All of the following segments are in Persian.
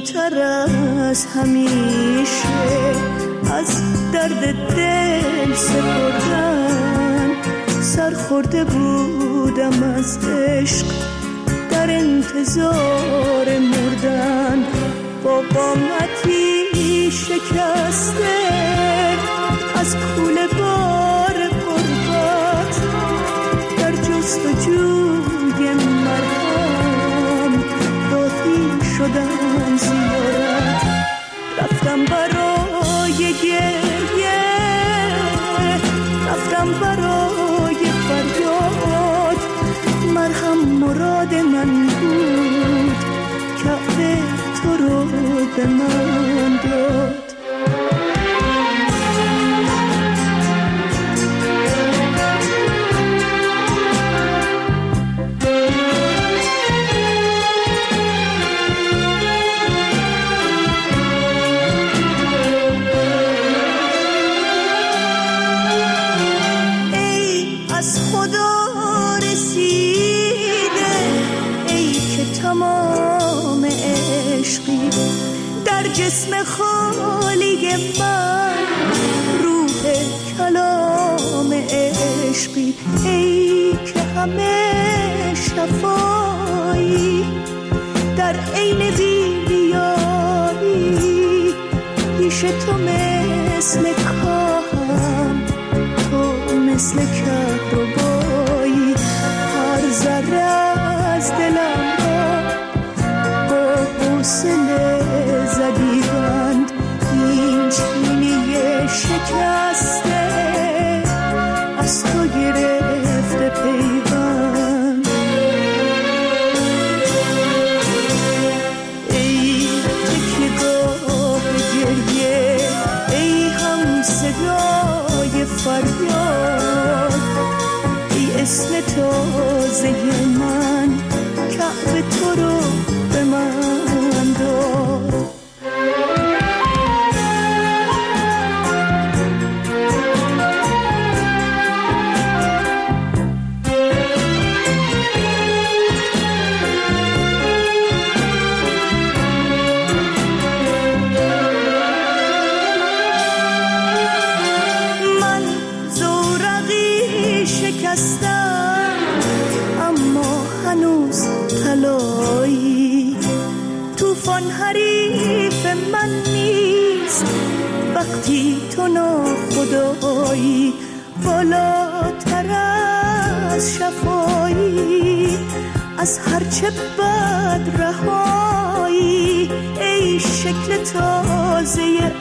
بیشتر از همیشه از درد دل سپردن. سرخورده بودم از عشق در انتظار مردن، با قامتی شکسته از کوله بار غربت در جستجوی مرهم راهی شدم زیارت. رفتم برای گریه، رفتم برای فریاد، مرهم مراد من بود، کعبه تو رو به من داد. جسم خالی من روح کلام عشقی، ای که همه شفایی در عین بی‌ریایی. پیش تو مثل کاهم، تو مثل کهربایی. هر ذره از دلم را با حوصله زدیدند، این چینی شکسته از تو گرفته پیوند. ای تکیه‌گاه گریه، ای هم صدای فریاد، ای اسم تازه من، کعبه تو رو به من داد. طوفان حریف من نیست وقتی تو ناخدایی. بالاتر از شفایی، از هرچه بد رهایی. ای شکل تازه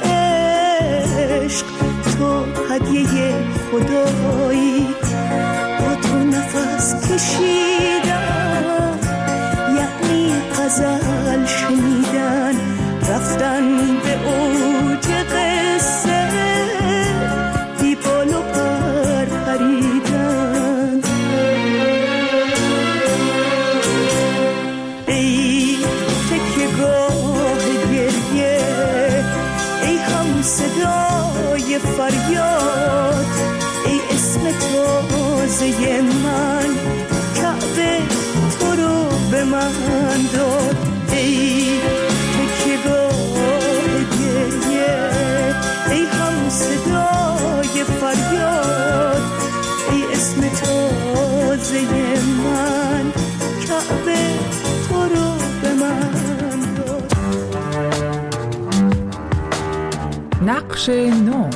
عشق، تو هدیه خدایی. با تو نفس کشیدم یعنی غزل شنیدن، رفتن به اوج قصه، بی بال و پر پریدن. ای تکیه‌گاه گریه، ای هم صدای فریاد، ای اسم تازه من، کعبه تو رو به من داد. ای تکیه‌گاه گریه، ای هم صدای فریاد، ای اسم تازه من، کعبه تو رو به من داد. نقش نو.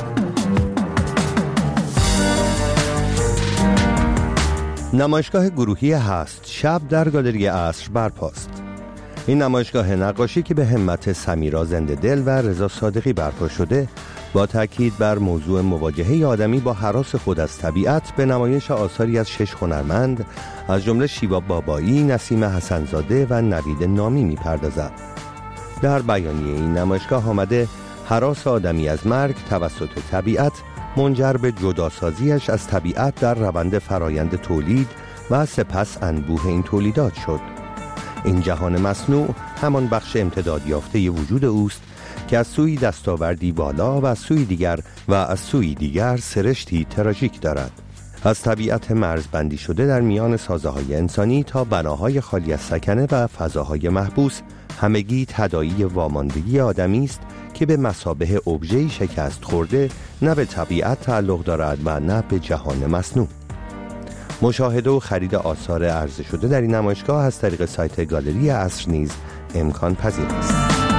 نمایشگاه گروهی هست شب در گالری عصر برپاست. این نمایشگاه نقاشی که به همت سمیرا زنده دل و رضا صادقی برپا شده، با تاکید بر موضوع مواجهه آدمی با هراس خود از طبیعت، به نمایش آثاری از 6 هنرمند از جمله شیوا بابایی، نسیم حسن‌زاده و نوید نامی می‌پردازد. در بیانیه این نمایشگاه آمده هراس آدمی از مرگ توسط طبیعت منجر به جداسازیش از طبیعت در روند فرایند تولید و سپس انبوه این تولیدات شد. این جهان مصنوع همان بخش امتداد یافته وجود اوست که از سوی دستاوردی والا و از سوی دیگر سرشتی تراژیک دارد. از طبیعت مرزبندی شده در میان سازه‌های انسانی تا بناهای خالی از سکنه و فضاهای محبوس، همگی تداعی واماندگی آدمی است که به مثابه ابژه‌ای شکست خورده نه به طبیعت تعلق دارد و نه به جهان مصنوع. مشاهده و خرید آثار عرضه شده در این نمایشگاه از طریق سایت گالری عصر نیز امکان پذیر است.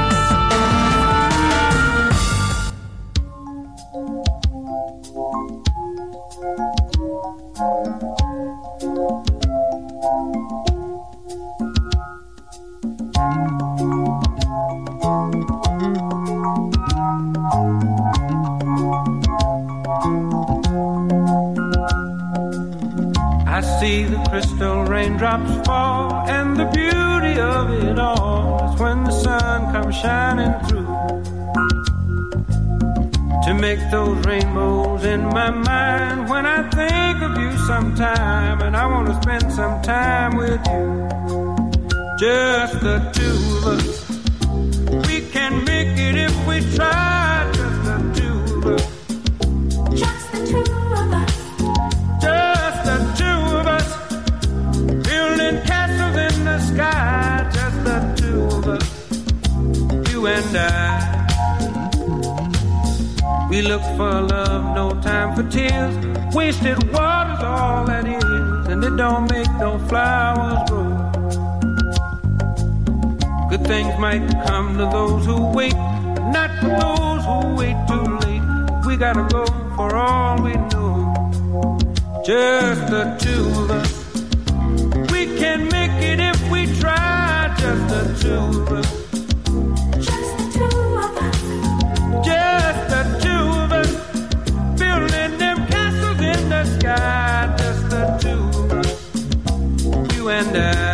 See the crystal raindrops fall, and the beauty of it all is when the sun comes shining through to make those rainbows in my mind. When I think of you sometime, and I want to spend some time with you, just the two of us. We can make it if we try, just the two of us. Just the two of us. Just the two of us, building castles in the sky. Just the two of us, you and I. We look for love, no time for tears. Wasted water's all that is, and it don't make no flowers grow. Good things might come to those who wait, not for those who wait too late. We gotta go for all we know. Just the two of us. We can make it if we try. Just the two of us. Just the two of us. Just the two of us. Building them castles in the sky. Just the two of us. You and I.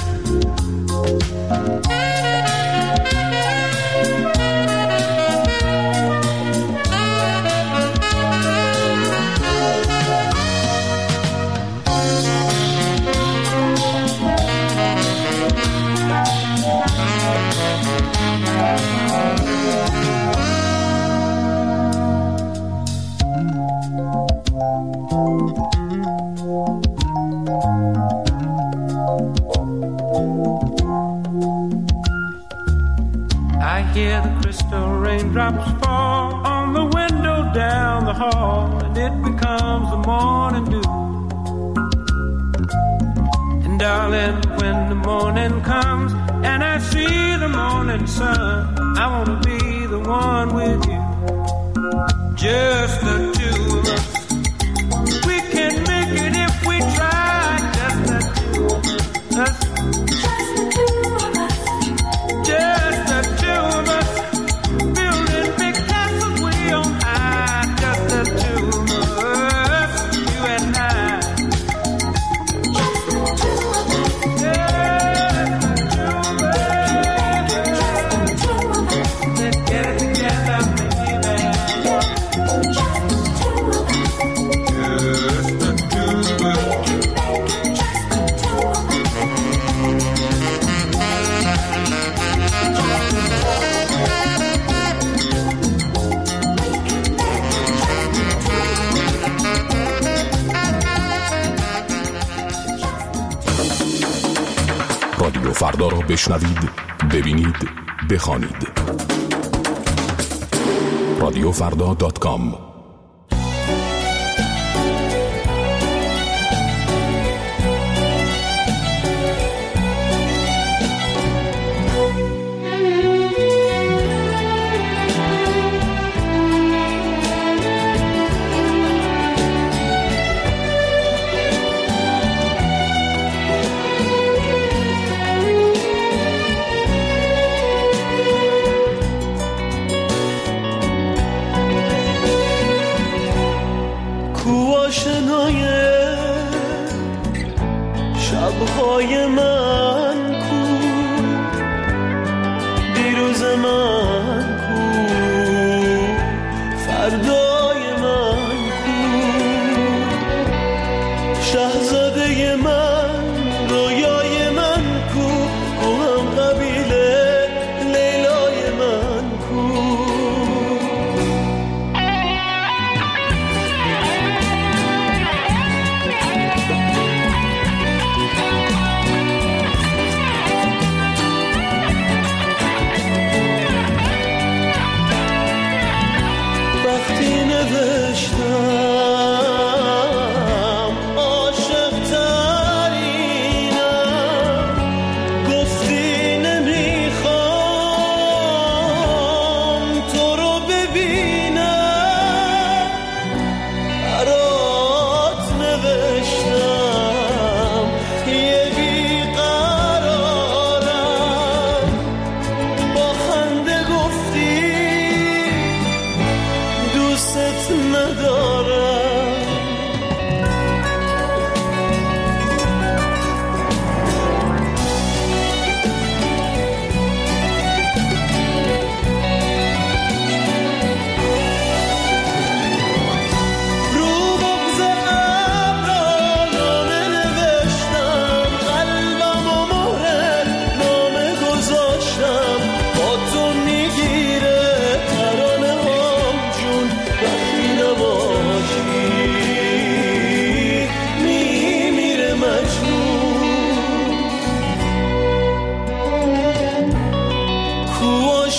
Hear the crystal raindrops fall on the window down the hall, and it becomes the morning dew. And darling, when the morning comes and I see the morning sun, I want to be the one with you. Just the two of us. We can make it if we try. Just the two of us. Just the two of us. Just the two of us, building big castles way on high. Just the two of us, you and I. Just the two of us. Just the two of us. Just the two of us. Let's get it together, baby. Just the two of us. Just the two of us. Just the two of us. رادیو فردا را بشنوید، ببینید، بخوانید. radiofrda.com. شبهای من کو، دیروز من کو، فردای من کو، شاهزاده من، رویای من کو، هم قبیله لیلای من کو.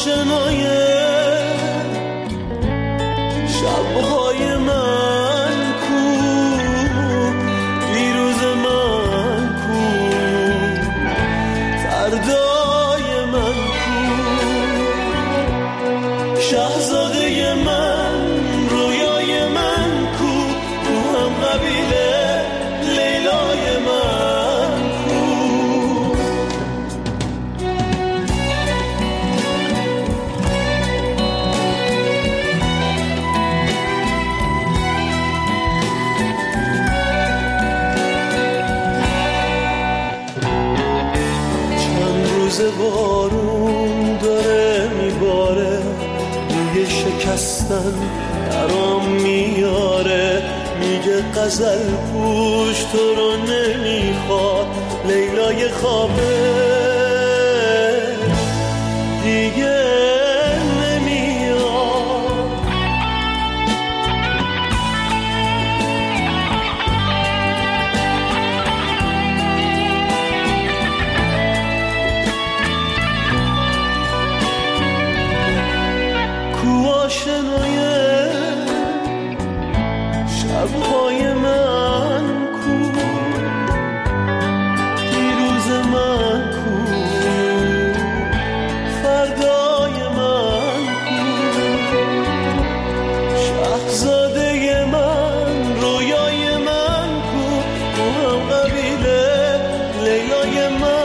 آشنای شبهای من کو، دیروز من کو، فردای من کو، شاهزاده من رویای من کو، تو هم قبیله لیلای من کو. بارون داره میباره، روی شکستن درام میاره، میگه غزل پوش تو رو نمیخواد، لیلای خوابه دیگه نمیاد. آشنای شبهای من کو، دیروز من کو، فردای من کو، شاهزاده من رویای من کو، تو هم قبیله لیلای من کو.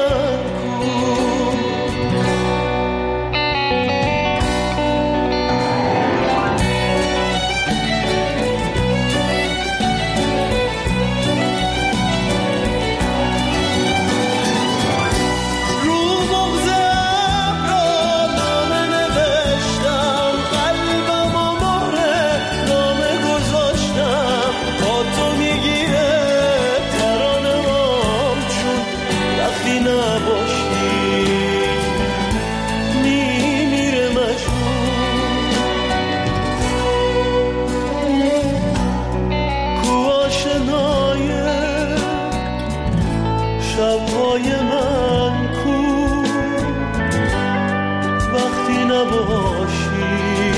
شبهای من کو، وقتی نباشی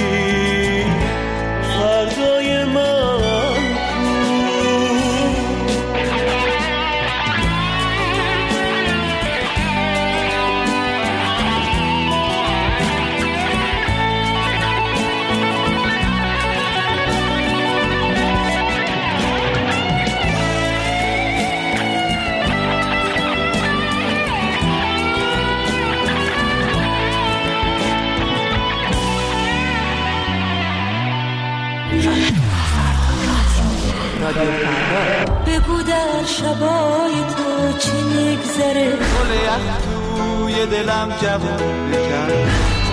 فردای من بگو در شبای تو چی میگذره، گل یخ توی دلم جوون بکن.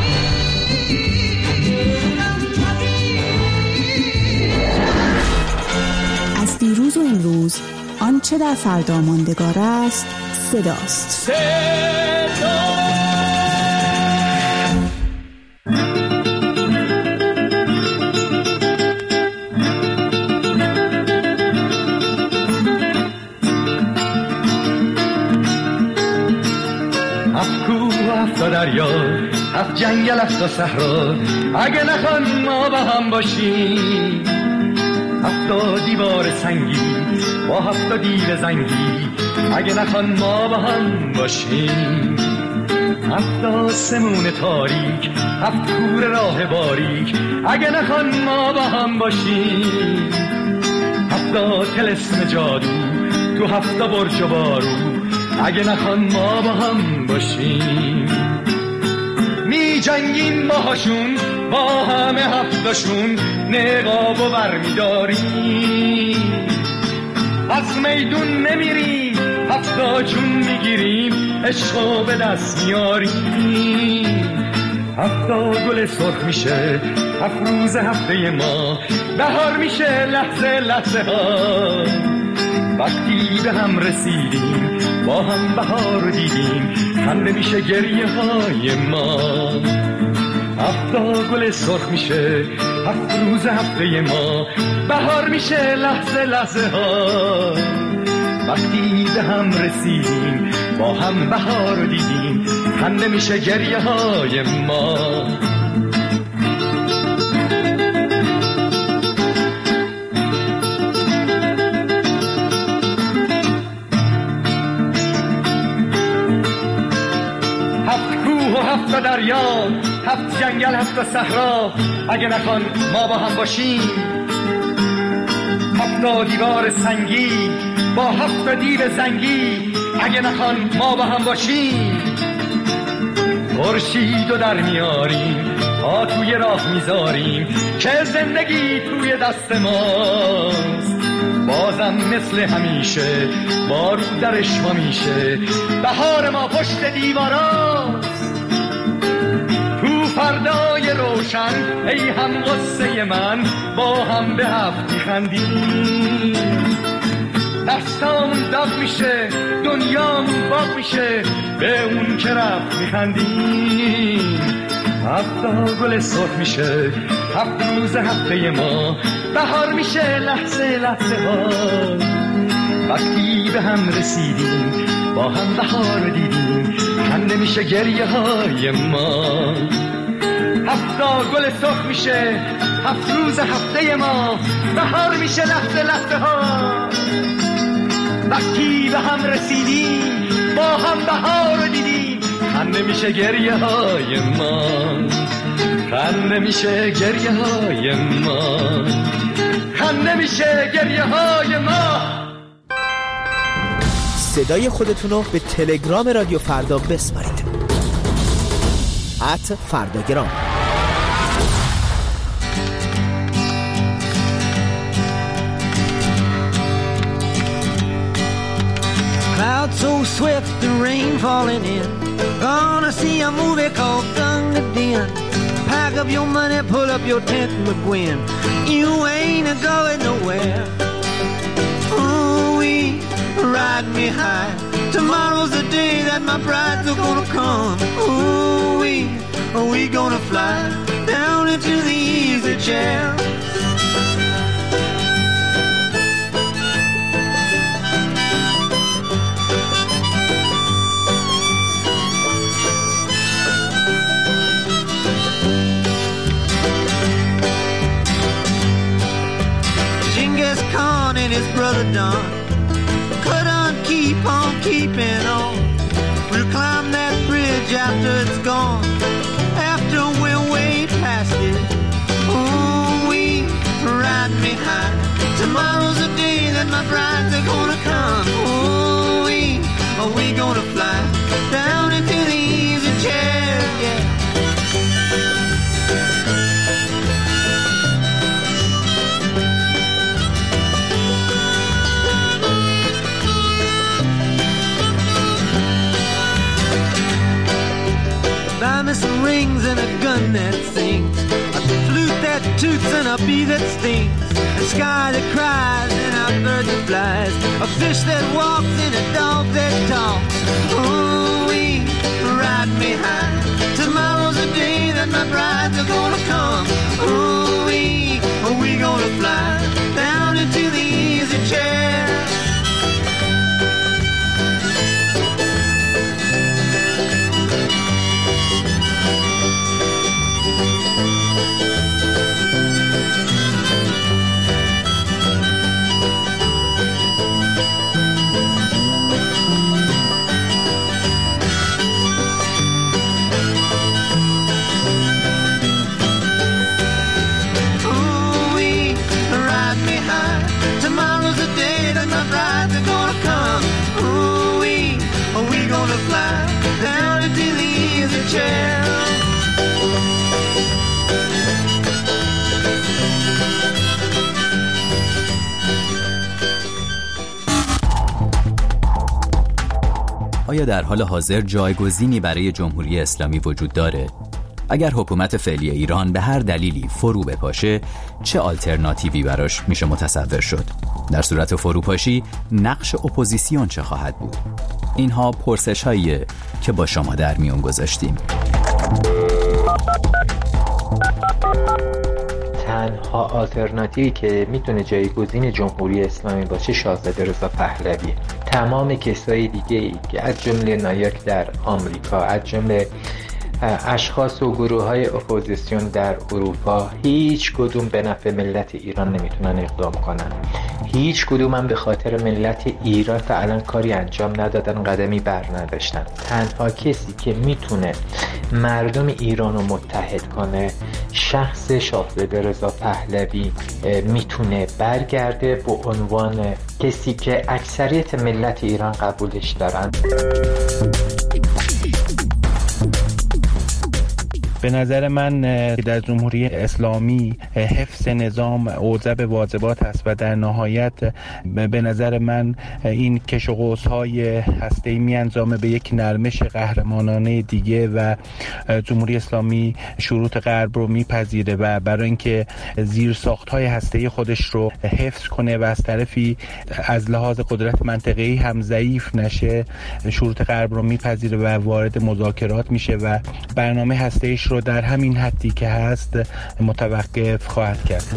از دیروز و امروز آنچه در فردا ماندگار است صداست. دریا از جنگل است و صحرا، اگه نخوان ما با هم باشیم، 7 دیوار سنگی با 7 دیو زنگی، اگه نخوان ما با هم باشیم، 7 آسمون تاریک 7 کوره راه باریک، اگه نخوان ما با هم باشیم، 7 طلسم جادو تو 7 برج و بارو، اگه نخوان ما با هم باشیم. می جنگیم باهاشون با همه 7شون، نقاب و برمیداریم، از میدون نمیریم 7 جون میگیریم، عشقو به دست میاریم. 7 گل سرخ میشه 7 روز هفته ما، بهار میشه لحظه لحظه ها، وقتی به هم رسیدیم با هم بهار دیدیم، خنده میشه گریه های ما. 7 گل سرخ میشه 7 روز هفته ما، بهار میشه لحظه لحظه ها، وقتی به هم رسیدیم با هم بهار دیدیم، خنده میشه گریه های ما. هفت کوه و هفت دریا، هفت جنگل، هفت صحرا، اگه نخوان ما با هم باشیم. هفت دیوار سنگی با هفت دیو زنگی، اگه نخوان ما با هم باشیم. خورشیدو در میاریم، پا توی راه میذاریم، که زندگی توی دست ماست. بازم مثل همیشه بارو درش ما میشه، بهار ما پشت دیواراست. تو فردای روشن ای هم قصه من، با هم به هفت میخندیم. دستامون داغ میشه، دنیامون باغ میشه، به اون که رفت میخندیم. هفت گل سرخ میشه، هفت روز هفته ما، بهار میشه لحظه لحظه ها. وقتی به هم رسیدیم، با هم بهار دیدیم، خنده میشه گریه های ما. هفت گل سرخ میشه، هفت روز هفته ما، بهار میشه لحظه لحظه ها. وقتی به هم رسیدیم، با هم بهار دیدیم، خنده میشه گریه های ما. خنده میشه گریه های ما. خنده میشه گریه های ما. صدای خودتون رو به تلگرام رادیو فردا بسپارید. @فرداگرام. Clouds so swift, the rain falling in. Gonna see a movie called Gunga Din. Pack up your money, pull up your tent, McGuinn. You ain't going nowhere. Ooh-wee, ride me high. Tomorrow's the day that my brides are gonna come. Ooh-wee, are we gonna fly down into the easy chair? Khan and his brother Don couldn't keep on keeping on. We'll climb that bridge after it's gone, after we're way past it. Ooh, we ride me high. Tomorrow's the day that my brides are gonna come. Ooh, are we gonna fly down into the easy chair? Yeah. Buy me some rings and a gun that sings, a flute that toots and a bee that stings, a sky that cries and a bird that flies, a fish that walks and a dog that talks. Ooh, ride me high. Tomorrow's the day that my brides are gonna come. Ooh, are we gonna fly down into the easy chair? آیا در حال حاضر جایگزینی برای جمهوری اسلامی وجود داره؟ اگر حکومت فعلی ایران به هر دلیلی فرو بپاشه، چه آلترناتیوی براش میشه متصور شد؟ در صورت فروپاشی، نقش اپوزیسیون چه خواهد بود؟ اینها پرسش‌هاییه که با شما در میون گذاشتیم. تنها آلترناتیوی که میتونه جایگزین جمهوری اسلامی باشه شاهزاده رضا پهلویه. تمام کسای دیگه‌ای که از جمله نایاک در آمریکا، از جمله اشخاص و گروه‌های اپوزیسیون در اروپا، هیچ کدوم به نفع ملت ایران نمیتونن اقدام کنن. هیچ کدوم هم به خاطر ملت ایران تا الان کاری انجام ندادن، قدمی بر نداشتن. تنها کسی که میتونه مردم ایران رو متحد کنه شخص شاهزاده رضا پهلوی میتونه برگرده به عنوان کسی که اکثریت ملت ایران قبولش دارن. به نظر من در جمهوری اسلامی حفظ نظام اوجب واجبات است و در نهایت به نظر من این کش و قوس‌های هسته‌ای می‌انجامه به یک نرمش قهرمانانه دیگه و جمهوری اسلامی شروط غرب رو میپذیره و برای اینکه زیرساخت‌های هسته‌ای خودش رو حفظ کنه و از طرفی از لحاظ قدرت منطقه‌ای هم ضعیف نشه، شروط غرب رو میپذیره و وارد مذاکرات میشه و برنامه هسته‌ایش رو در همین حدی که هست متوقف خواهد کرد.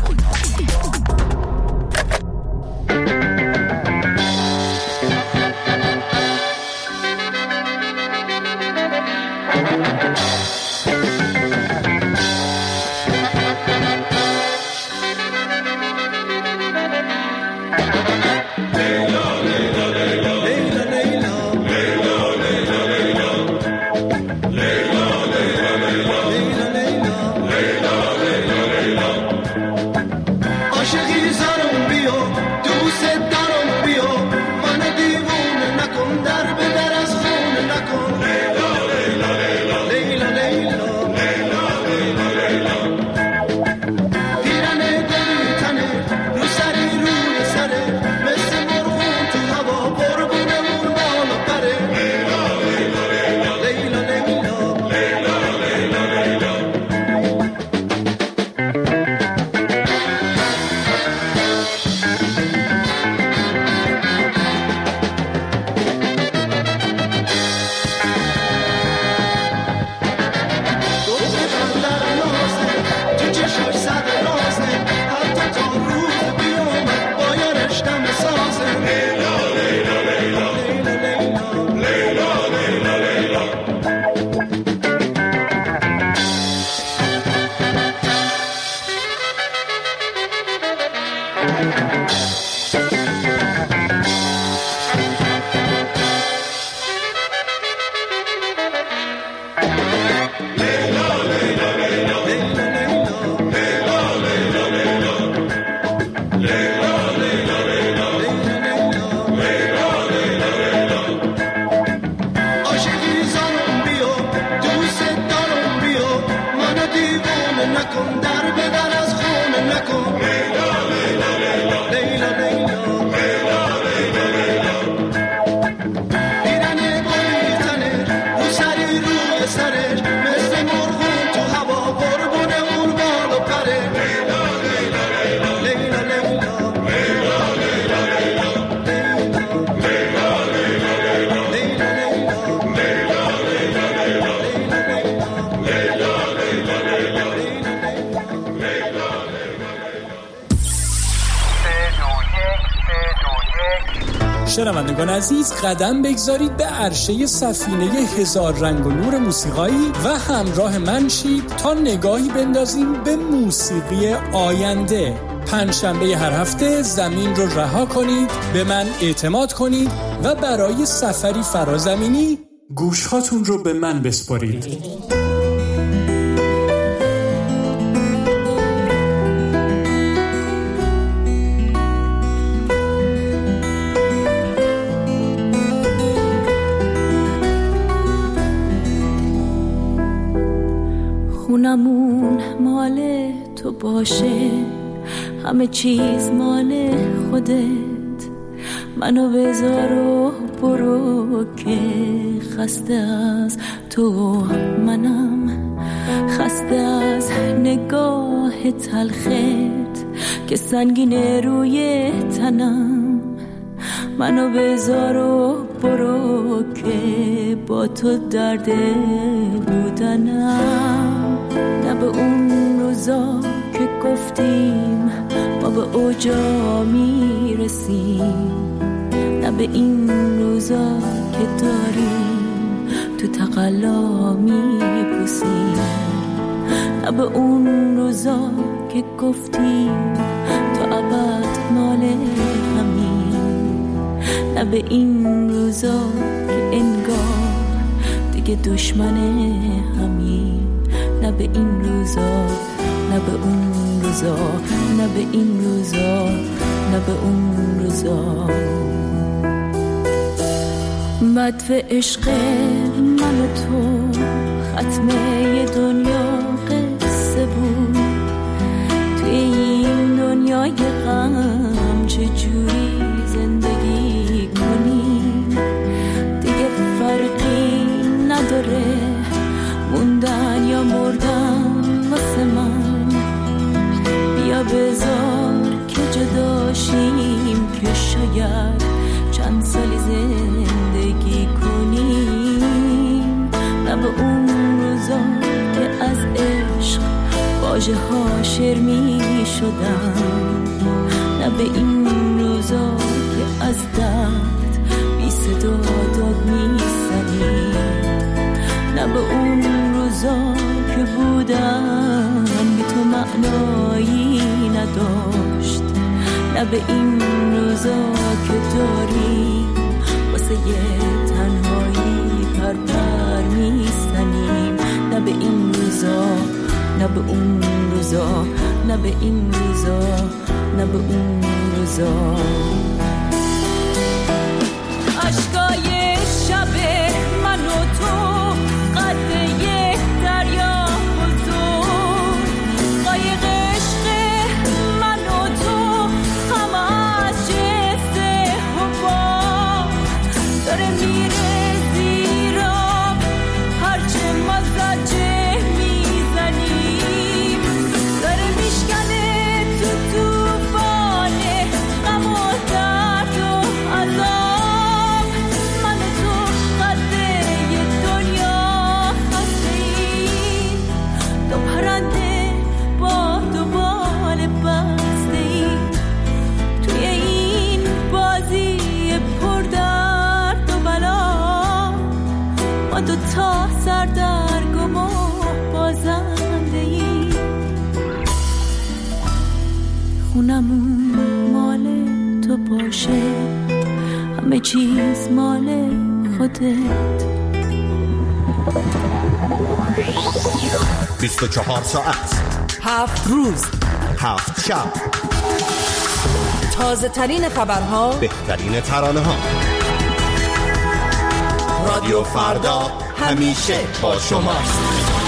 شنوندگان عزیز، قدم بگذارید به عرشه سفینه هزار رنگ و نور موسیقایی و همراه من شید تا نگاهی بندازیم به موسیقی آینده. پنجشنبه هر هفته زمین رو رها کنید، به من اعتماد کنید و برای سفری فرازمینی گوشهاتون رو به من بسپارید. خونمون مال تو باشه، همه چیز مال خودت، منو بذار و برو که خسته از تو منم، خسته از نگاه تلخت که سنگینه روی تنم، منو بذار و برو که با تو درد بودنم، نه به اون روزا که گفتیم ما به اوجا میرسیم، نه به این روزا که داریم تو تقلا میپوسیم، نه به اون روزا که گفتیم تو ابد مال همین، نه به این روزا که انگار دیگه دشمن همین، نه به این روزا، نه به اون روزا، نه به این روزا، نه به اون روزا. مدفع عشق من و تو ختمه دنیا قصه بود، توی این دنیای غم چجوری زندگی کنیم، دیگه فرقی نداره موندن یا مردن واسه من، بیا بذار که جداشیم که شاید چند سالی زندگی کنیم، نه به اون روزا که از عشق واژه ها شعر می شدن، نه به این روزا که از درد بی صدا داد می زنیم، نه به اون روزا که بودن بی تو معنایی نداشت، نه به این روزا که داریم واسه یه تنهایی پرپر میزنیم، نه به این روزا، نه به اون روزا، نه به این روزا، نه به اون روزا. عشقای شب من و تو قد یک دریا بزرگ، قایق عشق من و تو هم از جنس حباب داره میره زیر آب، هرچه ما زجه میزنیم داره میشکنه تو توفان غم و درد و عذاب، من و تو قده دنیا هستیم، دو پرنده با دو بال بستیم توی این بازی پر درد و بلا، ما دو تا سردرگم و بازنده ایم، خونمون مال تو باشه همه چیز مال خودت، 24 ساعت 7 روز 7 شب، تازه ترین خبرها، بهترین ترانه ها. رادیو فردا همیشه با شماست.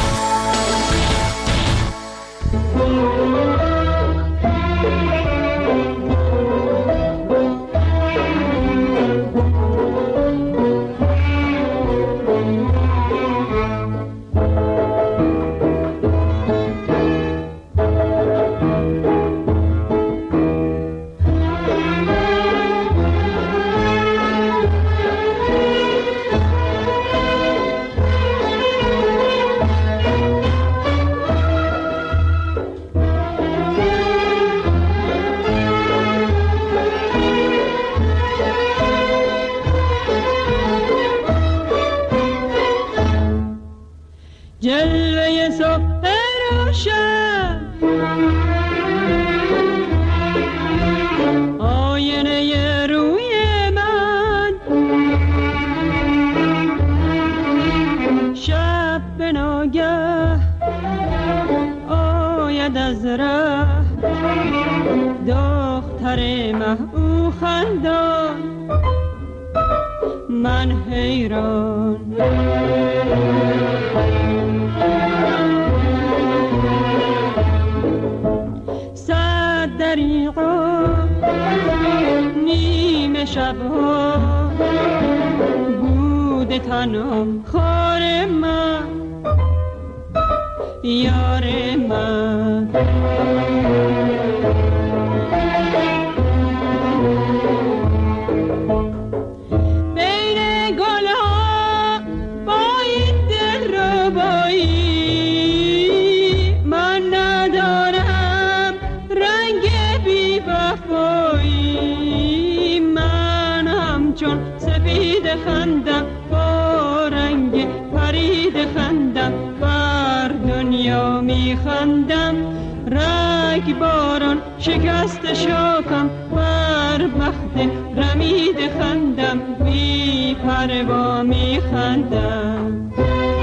جلوه صبح روشن آینه روی من، شب به ناگه آید از ره دختر مه او خندان، من حیران صد دریغا نیمه شبها بوده تنها خار من یار من، خندم، با رنگ پرید خندم، بر دنیا می خندم. رگ باران شکست شاکم، بر بخت رمید خندم، بی پروا می خندم.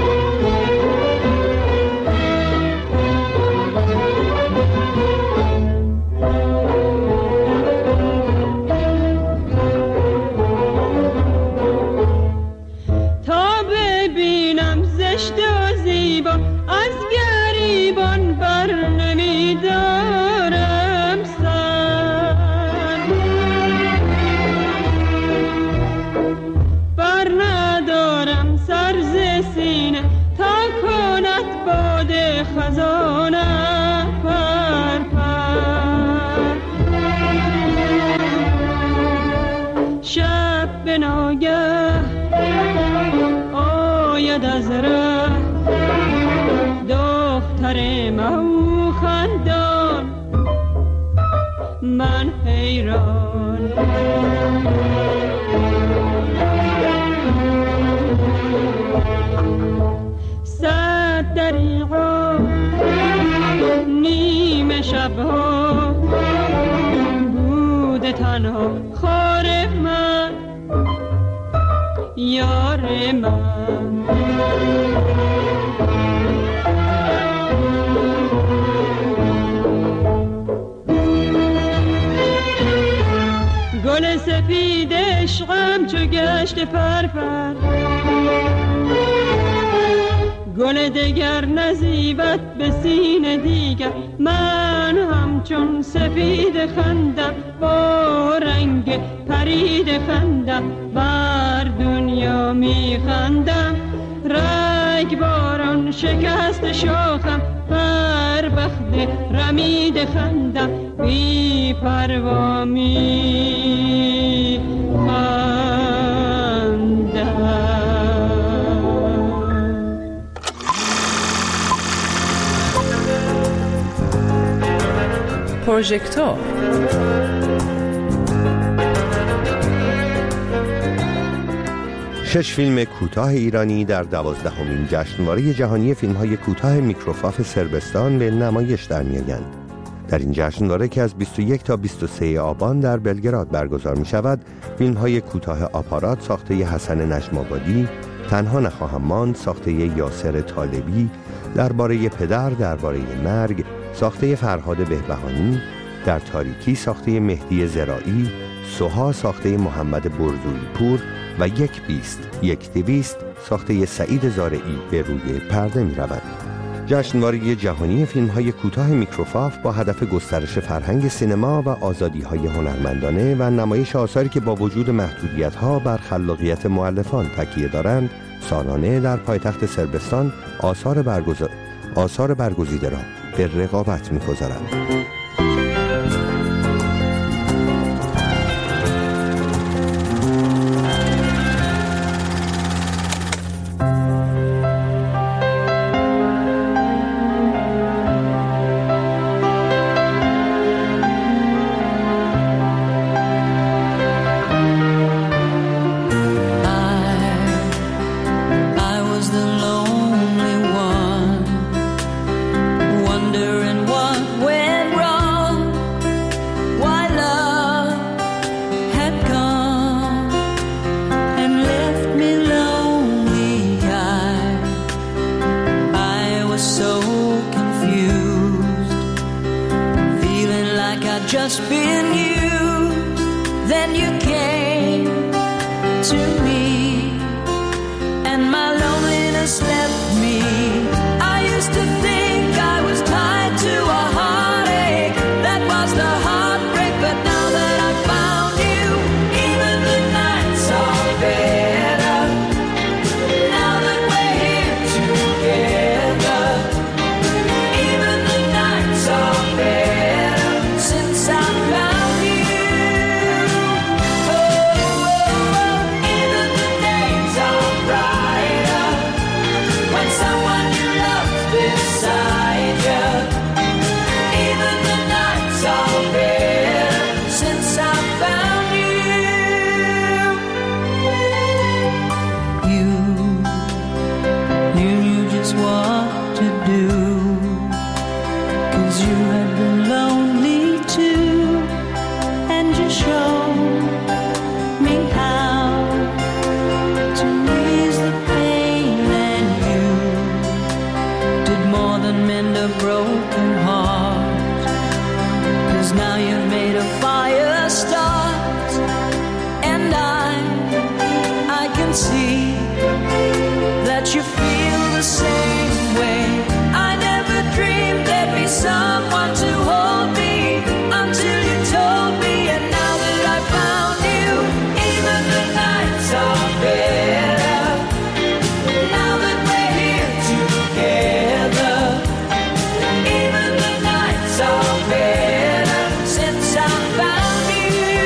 من حیران صد دریغا نیمه شبها بود تنها خار من یار من. گل سفید عشقم چو گشت پرپر، گل دگر نزیبت به سینه دیگر. من همچون سفید خندم، با رنگ پرید خندم، بر دنیا می خندم. رگ باران شکست شاخم، بر بخت رمید خندم، بی پروا می خندم. پروژکتور شش فیلم کوتاه ایرانی در 12مین جشنواره جهانی فیلم‌های کوتاه میکروفاف صربستان به نمایش در می‌آیند. در این جشنواره که از 21 تا 23 آبان در بلگراد برگزار می‌شود، فیلم‌های کوتاه آپارات ساخته حسن نجم‌آبادی، تنها نخواهم ماند ساخته یاسر طالبی، درباره پدر درباره مرگ ساخته فرهاد بهبهانی، در تاریکی ساخته مهدی زراعی، سوها ساخته محمد برزویی پور و 120 ساخته سعید زارعی به روی پرده می رود. جشنواره جهانی فیلم‌های کوتاه میکروفاف با هدف گسترش فرهنگ سینما و آزادی‌های هنرمندانه و نمایش آثاری که با وجود محدودیت‌ها بر خلاقیت مؤلفان تکیه دارند، سالانه در پایتخت صربستان آثار برگزیده را به رقابت می‌گذارند. Just been used, then you came to me, and my loneliness left me. I used to think I was tied to a heartache, that was the heartbreak, but now that I found you, even the nights are better, now that we're here together, even the nights are better, since I found you. Oh, even 'cause you had been lonely too, and you showed me how to ease the pain, and you did more than mend a broken heart, 'cause now you've made a fire start, and I can see that you feel the same way. I never dreamed there'd be someone to hold me until you told me, and now that I found you, even the nights are better. Now that we're here together, even the nights are better since I found you.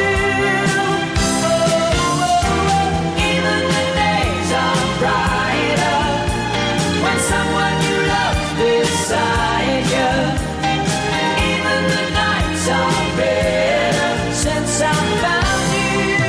Oh, even the days are brighter when someone you love beside you. Even the nights are better since I found you.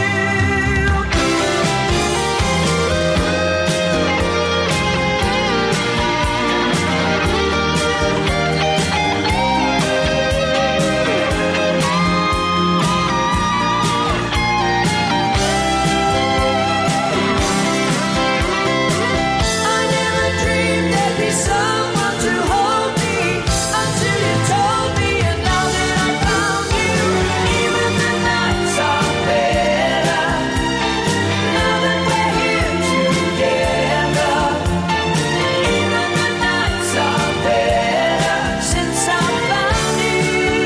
I never dreamed there'd be someone to hold me until you told me, and now that I found you, even the nights are better. Now that we're here together, even the nights are better since I found you.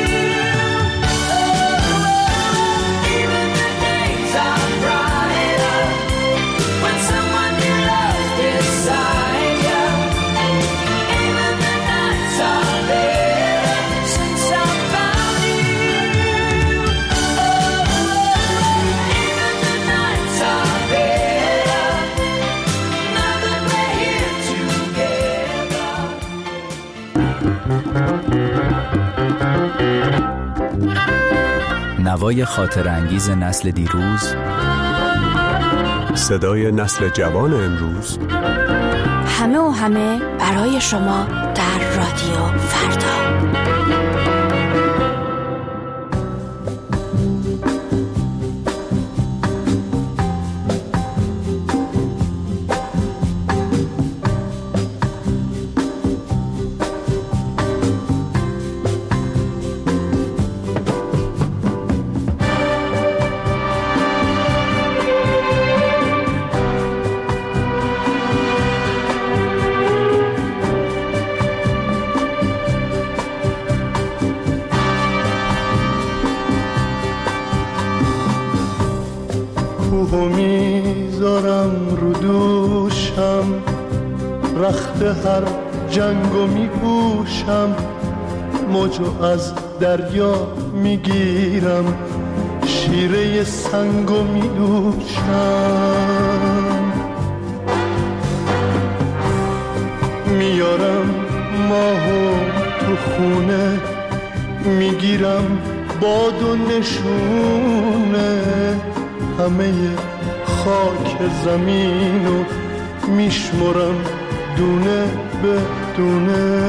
Oh, even the days are brighter when someone you love beside you. Even the nights are better since I found you. Oh, even the nights are better now that we're here together. نوای خاطر انگیز نسل دیروز، صدای نسل جوان امروز، همه و همه برای شما در رادیو فردا. کوهو میذارم رو دوشم، رخت هر جنگو میپوشم، موجو از دریا میگیرم، شیره سنگو میدوشم، میارم ماهو تو خونه، میگیرم باد و نشونه، همه خاک زمینو میشمرم دونه به دونه.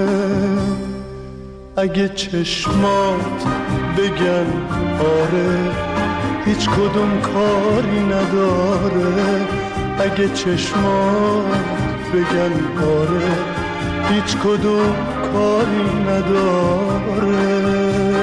اگه چشمات بگن آره، هیچ کدوم کاری نداره. اگه چشمات بگن آره، هیچ کدوم کاری نداره.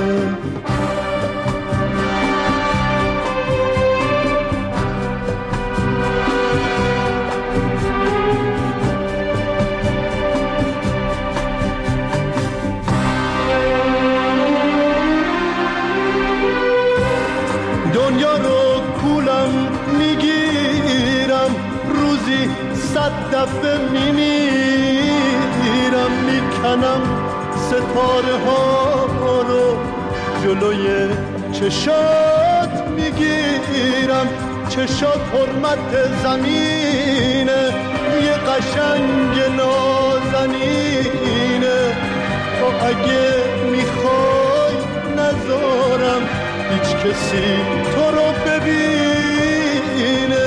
دنیا رو کولم میگیرم، روزی 100 دفعه میمیرم، میکنم ستاره ها رو جلوی چشات میگیرم. چشات حرمت زمینه، یه قشنگ نازنینه. تو اگه میخوای نذارم هیچ کسی تو رو ببینه.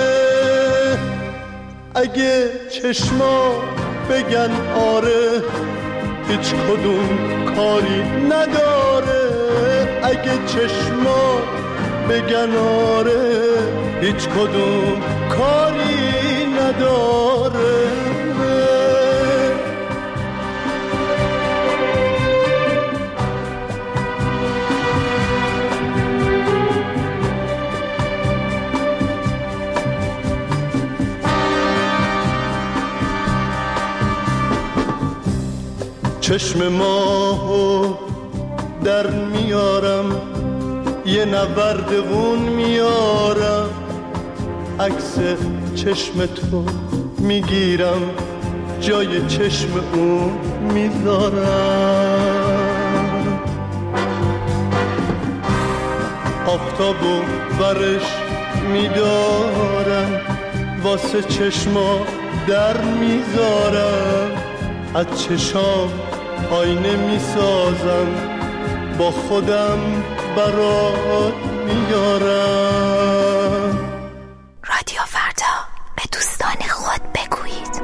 اگه چشما بگن آره، هیچ کدوم کاری نداره. اگه چشما بگن آره هیچ کدوم کاری نداره. چشم ماهو در میارم یه نوردغون میارم، عکس چشم تو میگیرم جای چشم اون میذارم. آفتابو برش میدارم واسه چشما در میذارم، از چشام آینه میسازم با خودم برات میارم. رادیو فردا، به دوستان خود بگویید.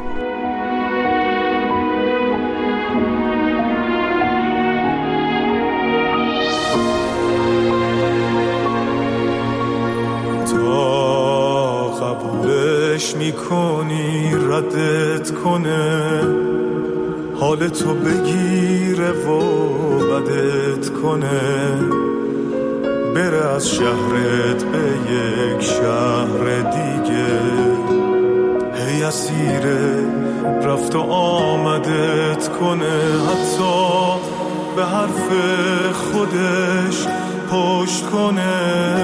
تا قبولش میکنی ردت کنه، حال تو بگیره و بدت کنه، بره از شهرت به یک شهر دیگه، هی اسیره رفت و آمدت کنه، حتی به حرف خودش پشت کنه،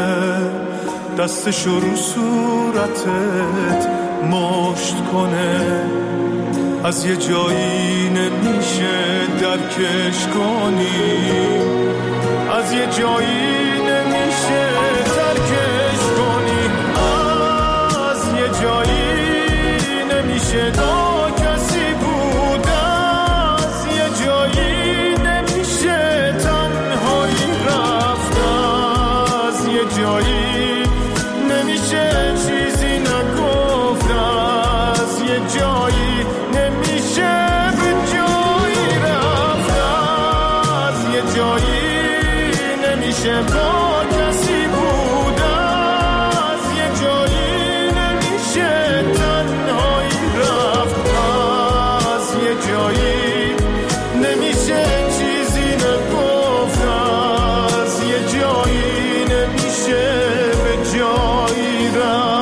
دستشو رو صورتت مشت کنه، از یه جایی نمیشه درکش کنی، از یه جایی نمیشه ترکش کنی، از یه جایی نمیشه تا کسی بود، از یه جایی نمیشه تنهایی رفت، از یه جایی نمیشه چیزی نگفت، از یه جایی نمیشه به جایی رفت، از یه جایی نمیشه با کسی بود، از یه جایی نمیشه تنهایی رفت، از یه جایی نمیشه چیزی نگفت، از یه جایی نمیشه به جایی رفت.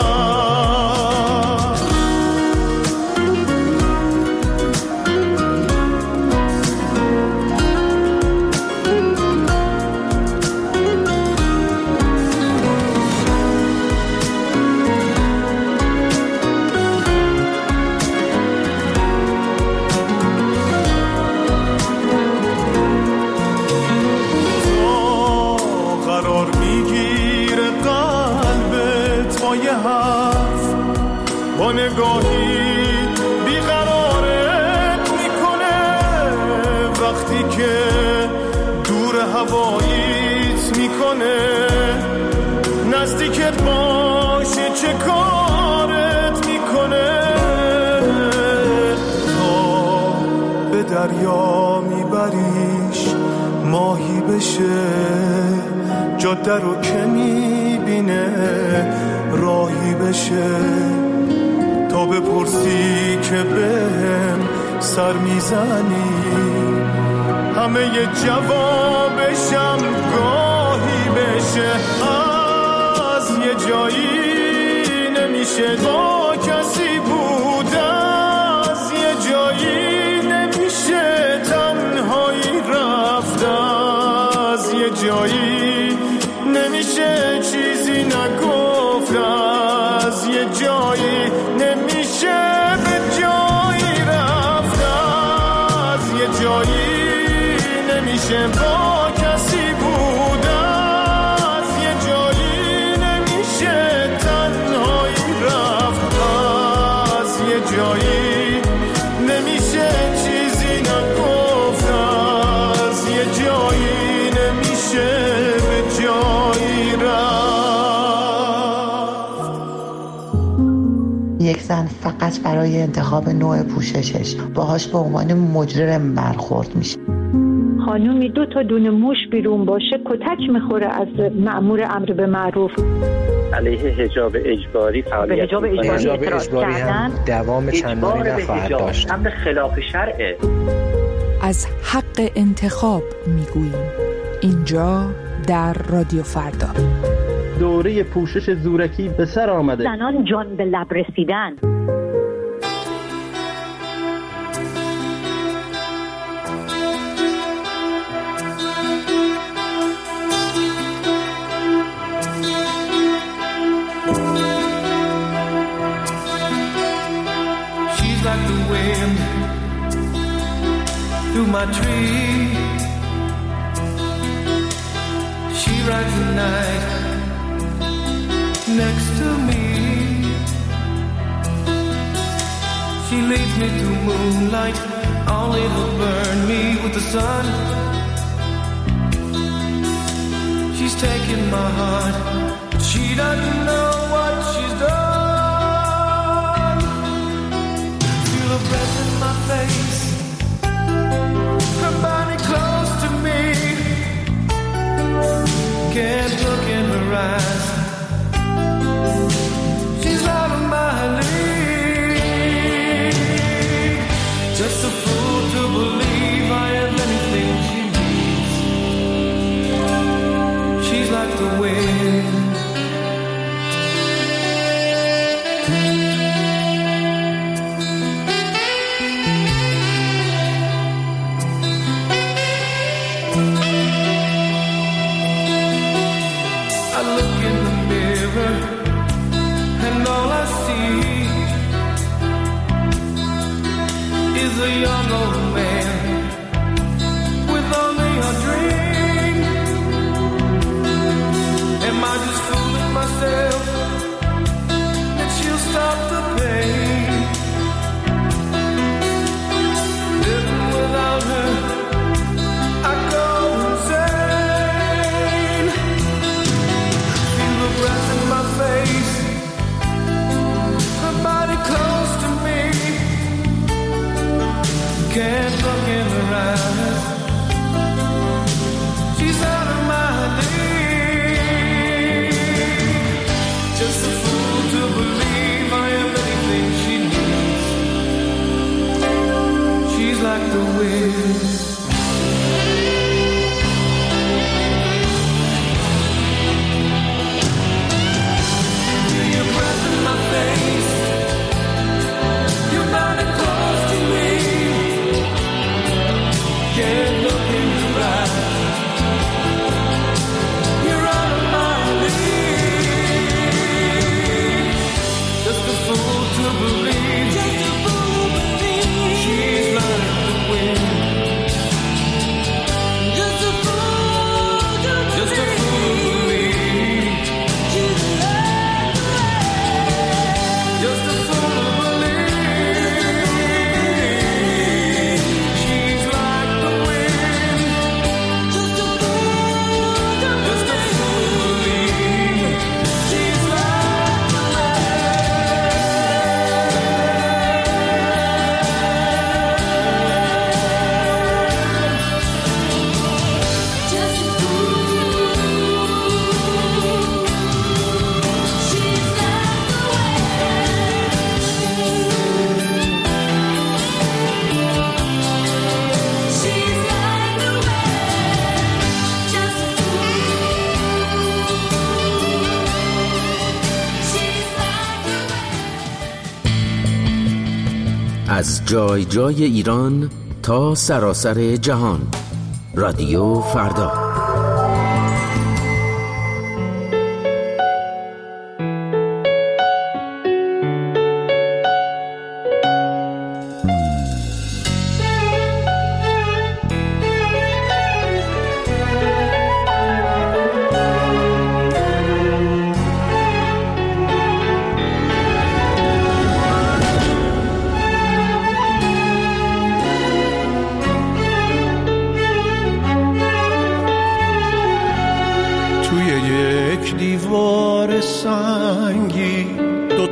با نگاهی بیقرارت میکنه، وقتی که دور هواییت میکنه، نزدیکت باشه چه کارت میکنه، تا به دریا میبریش ماهی بشه، جاده رو که میبینه راهی بشه، تا بپرسی که بهم سر میزنی، همه یه جوابشم گاهی بشه، از یه جایی نمیشه با کسی بود، از یه جایی نمیشه تنهایی رفت، از یه جایی نمیشه چیزی نگفت، از یه جایی نمیشه به جایی رفت، از یه جایی نمیشه با کسی بود، از یه جایی نمیشه تنهایی رفت، از یه جایی نمیشه چیزی نگفت، از یه جایی نمیشه به جایی رفت. یک زن فقط برای انتخاب نوع پوششش باهاش به عنوان مجرم برخورد میشه. خانومی 2 تا دونه موش بیرون باشه کتک میخوره از مأمور امر به معروف. علیه حجاب اجباری فعالیت می‌کنه. حجاب اجباری هم دوام چندانی نخواهد داشت. امر خلاف شرعه. از حق انتخاب میگوییم اینجا در رادیو فردا. دوره پوشش زورکی به سر آمده. زنان جان به لب رسیدن. Through my tree, she rides the night next to me. She leads me through moonlight, only to burn me with the sun. She's taking my heart, she doesn't know what she's done. Feel her breath in my face, her body close to me. Can't look in her eyes, she's out of my league. Just a fool to believe I have anything she needs. She's like the wind, a young old man with only a dream. Am I just fooling myself that she'll stop the pain? Living without her, I go insane. Feel the breath in my face, her body close to me. Can't look in her eyes, she's out of my league. Just a fool to believe I am anything she needs. She's like the wind. Feel your breath in my face, your body close to me. Can't look in your eyes, you're out of my league. Just a fool to believe, she's like the wind. Just a fool to believe, she's like the wind. Just a fool to believe, she's like the wind. Just a fool to believe, she's like the از جای جای ایران تا سراسر جهان، رادیو فردا.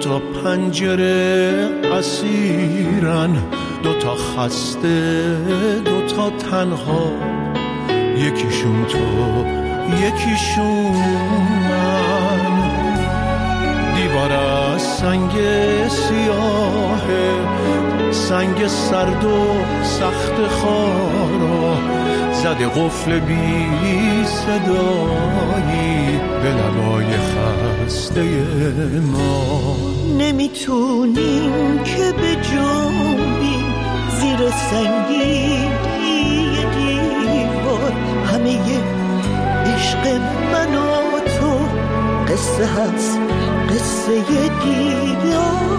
تا پنجره اسیرن، دوتا خسته دوتا تنها، یکیشون تو یکیشون من. دیوار از سنگ سیاهه، سنگ سرد و سخت خارا، زده قفل بی صدایی به لبای خسته ما. نمیتونیم که به جنبیم زیر سنگینی دیوار، همه عشق من و تو قصه هست، قصه دیدار.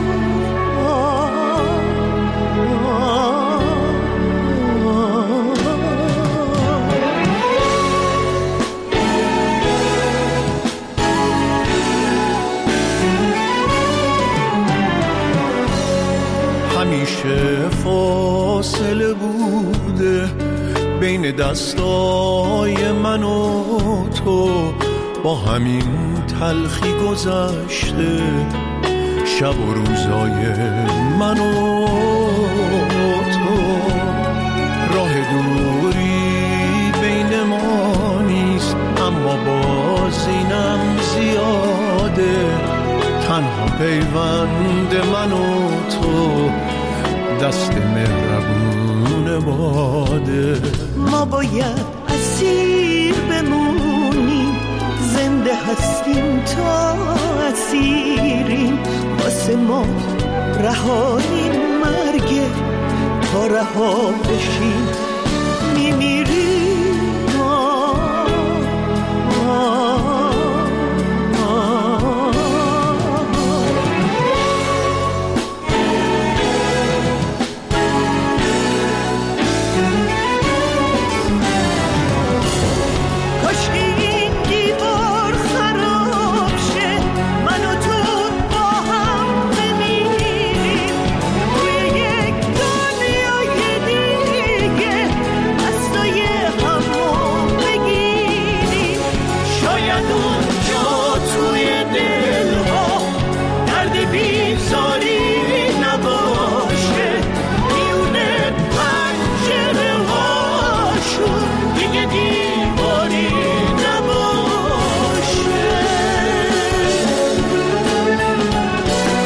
همیشه فاصله بوده بین دستای من و تو، با همین تلخی گذشته شب و روزای من و تو. راه دوری بین ما نیست، اما باز اینم زیاده، تنها پیوند من و تو دست مهربون باده. ما باید اسیر بمونیم، زنده هستیم تا اسیریم، واسه ما رهایی مرگه، تا رها بشیم میمیریم.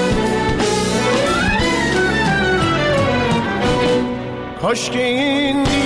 کاش که این